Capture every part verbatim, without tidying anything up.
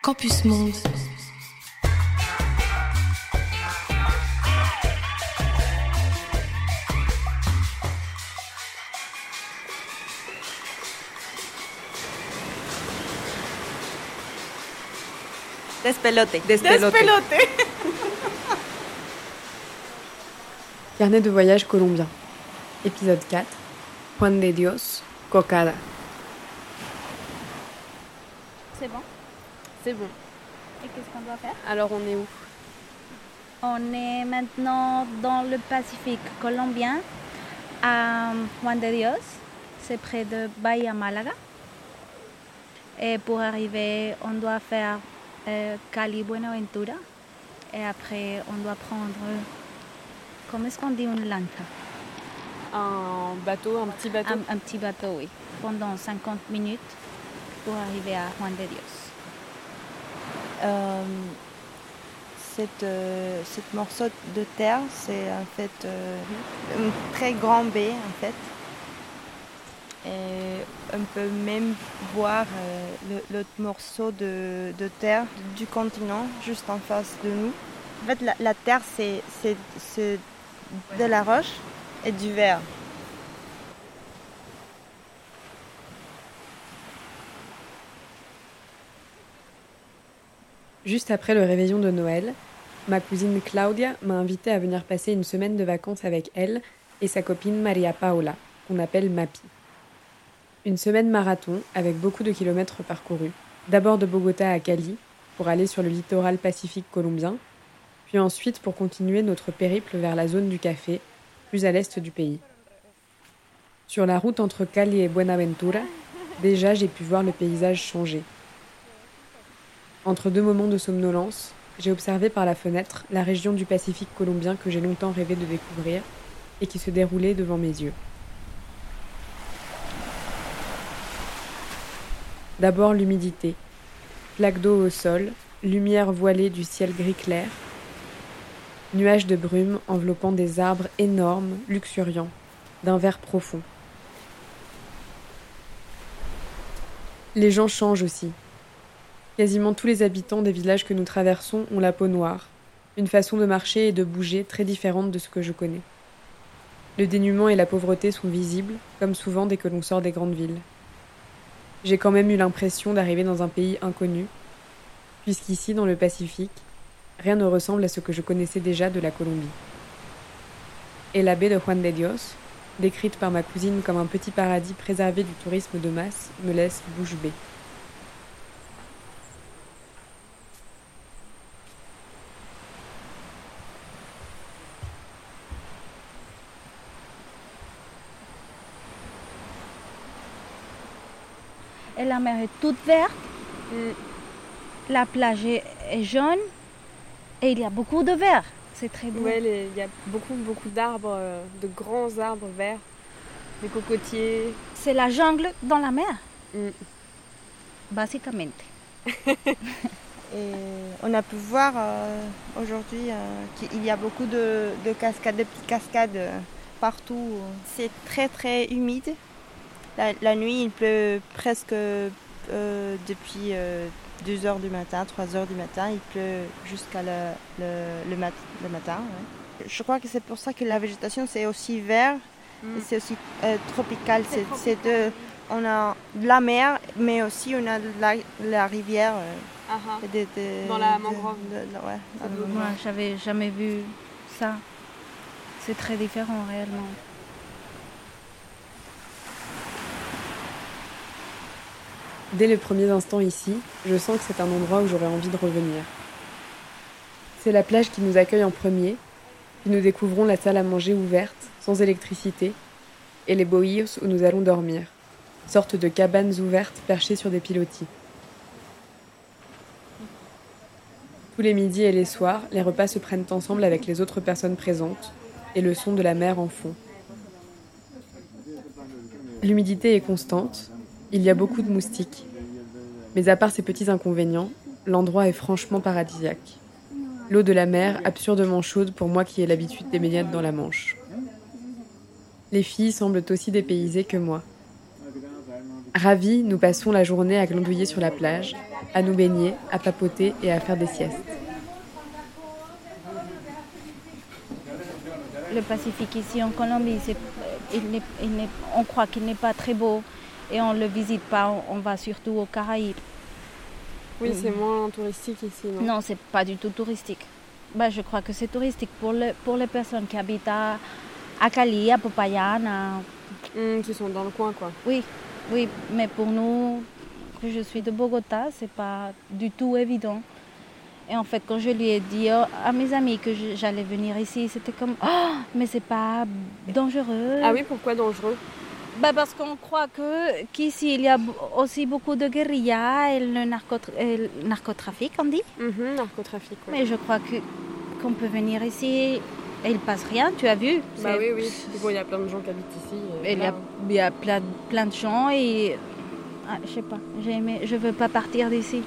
Campus Monde. Despelote. Despelote. Despelote. Carnet de voyage colombien. Épisode quatre. Juan de Dios, Cocada. C'est bon? C'est bon. Et qu'est-ce qu'on doit faire? Alors on est où? On est maintenant dans le Pacifique colombien, à Juan de Dios. C'est près de Bahia Malaga. Et pour arriver, on doit faire euh, Cali Buenaventura. Et après, on doit prendre, comment est-ce qu'on dit, une lancha? Un bateau, un petit bateau? Un, un petit bateau, oui. Pendant cinquante minutes pour arriver à Juan de Dios. Euh, cette, euh, cette morceau de terre, c'est en fait euh, une très grande baie en fait. Et on peut même voir euh, le, l'autre morceau de, de terre du continent juste en face de nous. En fait, la, la terre, c'est, c'est, c'est de la roche et du verre. Juste après le réveillon de Noël, ma cousine Claudia m'a invitée à venir passer une semaine de vacances avec elle et sa copine Maria Paola, qu'on appelle Mapi. Une semaine marathon avec beaucoup de kilomètres parcourus, d'abord de Bogota à Cali pour aller sur le littoral pacifique colombien, puis ensuite pour continuer notre périple vers la zone du café, plus à l'est du pays. Sur la route entre Cali et Buenaventura, déjà j'ai pu voir le paysage changer. Entre deux moments de somnolence, j'ai observé par la fenêtre la région du Pacifique colombien que j'ai longtemps rêvé de découvrir et qui se déroulait devant mes yeux. D'abord l'humidité, plaques d'eau au sol, lumière voilée du ciel gris clair, nuages de brume enveloppant des arbres énormes, luxuriants, d'un vert profond. Les gens changent aussi. Quasiment tous les habitants des villages que nous traversons ont la peau noire, une façon de marcher et de bouger très différente de ce que je connais. Le dénuement et la pauvreté sont visibles, comme souvent dès que l'on sort des grandes villes. J'ai quand même eu l'impression d'arriver dans un pays inconnu, puisqu'ici, dans le Pacifique, rien ne ressemble à ce que je connaissais déjà de la Colombie. Et la baie de Juan de Dios, décrite par ma cousine comme un petit paradis préservé du tourisme de masse, me laisse bouche bée. Et la mer est toute verte, la plage est jaune et il y a beaucoup de verre. C'est très beau. Oui, il y a beaucoup, beaucoup d'arbres, de grands arbres verts, des cocotiers. C'est la jungle dans la mer, mm. Basiquement. Et on a pu voir euh, aujourd'hui euh, qu'il y a beaucoup de, de cascades, de petites cascades euh, partout. C'est très très humide. La, la nuit, il pleut presque euh, depuis euh, deux heures du matin, trois heures du matin. Il pleut jusqu'à le, le, le, mat, le matin. Ouais. Je crois que c'est pour ça que la végétation, c'est aussi vert mm. et c'est aussi euh, tropical. C'est, c'est, tropical. C'est de, on a de la mer, mais aussi on a de la, la rivière. Euh, uh-huh. de, de, dans la mangrove. De, de, de, ouais, dans la mangrove. Moi, j'avais jamais vu ça. C'est très différent réellement. Dès les premiers instants ici, je sens que c'est un endroit où j'aurais envie de revenir. C'est la plage qui nous accueille en premier, puis nous découvrons la salle à manger ouverte, sans électricité, et les bohíos où nous allons dormir, sorte de cabanes ouvertes perchées sur des pilotis. Tous les midis et les soirs, les repas se prennent ensemble avec les autres personnes présentes, et le son de la mer en fond. L'humidité est constante, il y a beaucoup de moustiques. Mais à part ces petits inconvénients, l'endroit est franchement paradisiaque. L'eau de la mer absurdement chaude pour moi qui ai l'habitude des baignades dans la Manche. Les filles semblent aussi dépaysées que moi. Ravis, nous passons la journée à glandouiller sur la plage, à nous baigner, à papoter et à faire des siestes. Le Pacifique ici en Colombie, c'est, il n'est, il n'est, on croit qu'il n'est pas très beau et on ne le visite pas, on, on va surtout aux Caraïbes. Oui, c'est moins touristique ici, non? Non, c'est pas du tout touristique. Bah, je crois que c'est touristique pour, le, pour les personnes qui habitent à, à Cali, à Popayan. À... Mmh, qui sont dans le coin, quoi. Oui, oui, mais pour nous, que je suis de Bogota, c'est pas du tout évident. Et en fait, quand je lui ai dit oh, à mes amis que je, j'allais venir ici, c'était comme oh, mais c'est pas dangereux. Ah oui, pourquoi dangereux? Bah parce qu'on croit que qu'ici il y a aussi beaucoup de guérilla et le, narcotra- et le narcotrafic, on dit. Mmh, narcotrafic, oui. Mais je crois que qu'on peut venir ici et il passe rien. Tu as vu? Bah c'est... oui, oui. Bon, il y a plein de gens qui habitent ici. Et il y a, il y a plein, plein de gens et ah, je sais pas. J'ai aimé. Je veux pas partir d'ici.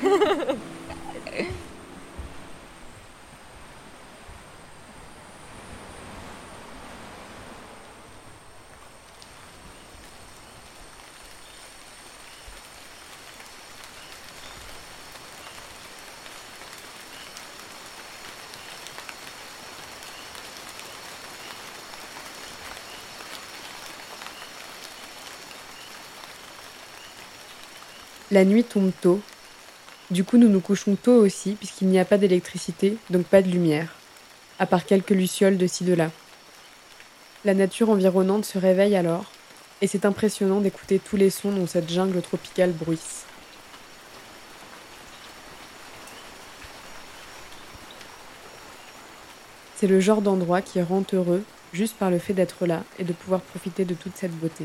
La nuit tombe tôt. Du coup, nous nous couchons tôt aussi, puisqu'il n'y a pas d'électricité, donc pas de lumière, à part quelques lucioles de ci de là. La nature environnante se réveille alors, et c'est impressionnant d'écouter tous les sons dont cette jungle tropicale bruisse. C'est le genre d'endroit qui rend heureux, juste par le fait d'être là et de pouvoir profiter de toute cette beauté.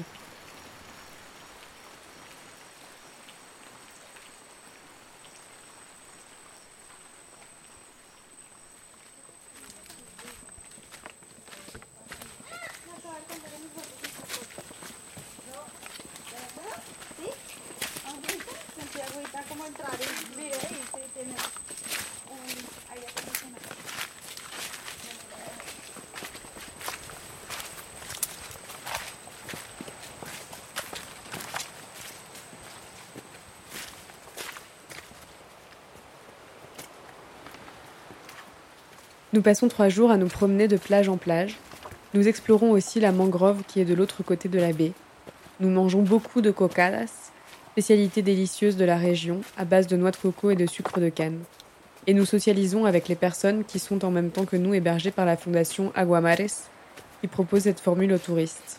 Nous passons trois jours à nous promener de plage en plage. Nous explorons aussi la mangrove qui est de l'autre côté de la baie. Nous mangeons beaucoup de cocadas, spécialité délicieuse de la région, à base de noix de coco et de sucre de canne. Et nous socialisons avec les personnes qui sont en même temps que nous hébergées par la fondation Aguamares, qui propose cette formule aux touristes.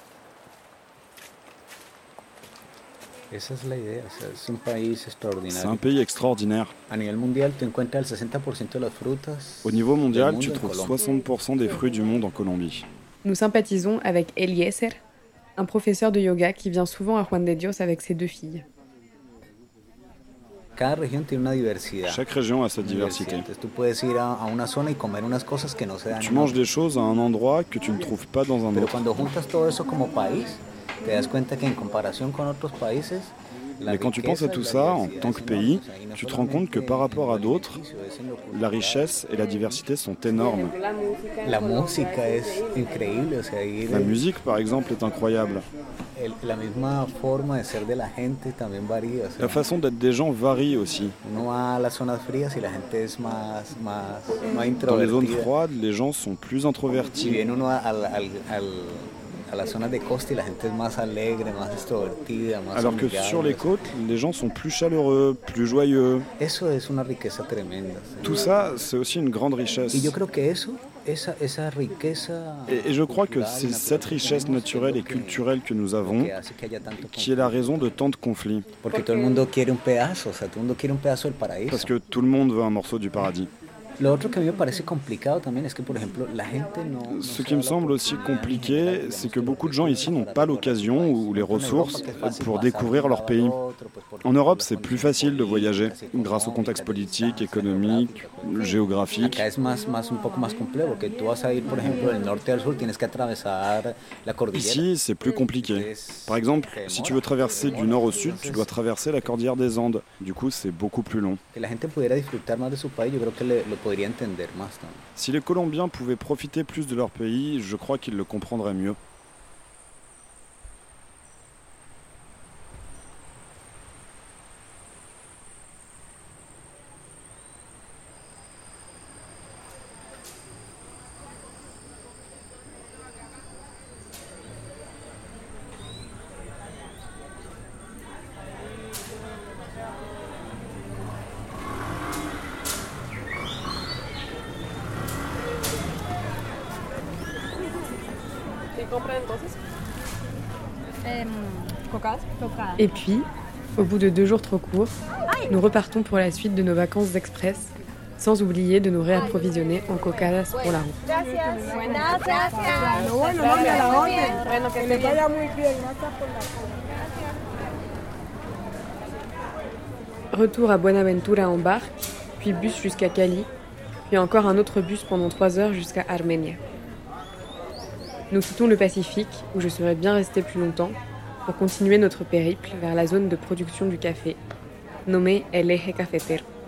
C'est un pays extraordinaire. Au niveau mondial, tu trouves soixante pour cent des fruits du monde en Colombie. Nous sympathisons avec Eliezer, un professeur de yoga qui vient souvent à Juan de Dios avec ses deux filles. Chaque région a sa diversité. Tu manges des choses à un endroit que tu ne trouves pas dans un autre. Mais quand tu penses à tout ça, en tant que pays, tu te rends compte que par rapport à d'autres, la richesse et la diversité sont énormes. La música es increíble, o sea, ir La musique, par exemple, est incroyable. el- la misma forma de ser de la gente también varía. O sea, La façon d'être des gens varie aussi. uno va a las zonas frías y la gente es más, más, más Dans les zones introvertida. froides, les gens sont plus Si introvertis. viene uno a, al- al- al- a las zonas de costa y la gente es más alegre, más extrovertida, más Alors que amigable. sur les côtes, les gens sont plus chaleureux, plus joyeux. Eso es una riqueza tremenda. ¿sí? Tout ça, c'est aussi une grande richesse. Y yo creo que eso, esa, esa riqueza Et, et je crois que cultural y c'est cette natural que richesse tenemos, naturelle es et lo que- culturelle que nous lo avons que hace que haya tanto qui est la raison de tant de conflits. Porque todo el mundo quiere un pedazo, o sea, todo el mundo quiere un pedazo del paraíso. Parce que tout le monde veut un morceau du paradis. Lo otro que a mí me parece complicado también es que, por ejemplo, la gente no... no Ce se qui da me la semble aussi oportunidad en compliqué, general, c'est digamos, que de beaucoup de gens ici n'ont conocer pas otros l'occasion países. ou les En Europa, ressources que es fácil pour pasar de découvrir un leur lado pays. al otro, pues, porque En Europe, las c'est plus condiciones facile de voyager políticas, grâce au contexte económicas, politique, distancias économique, geográficas. géographique. Acá es más, más un poco más complejo, porque tú vas a ir, por ejemplo, del norte al sur, tienes que atravesar la cordillera. Ici, c'est plus compliqué. Par exemple, si tu veux traverser du nord au sud, tu dois traverser la cordillère des Andes. Du coup, c'est beaucoup plus long. Que la gente pudiera disfrutar más de su país, yo creo que le- lo podría entender más también. Si les Colombiens pouvaient profiter plus de leur pays, je crois qu'ils le comprendraient mieux. Et puis, au bout de deux jours trop courts, nous repartons pour la suite de nos vacances express, sans oublier de nous réapprovisionner en cocadas pour la route. Retour à Buenaventura en barque, puis bus jusqu'à Cali, puis encore un autre bus pendant trois heures jusqu'à Armenia. Nous quittons le Pacifique, où je serais bien restée plus longtemps, pour continuer notre périple vers la zone de production du café, nommée El Eje Cafetero.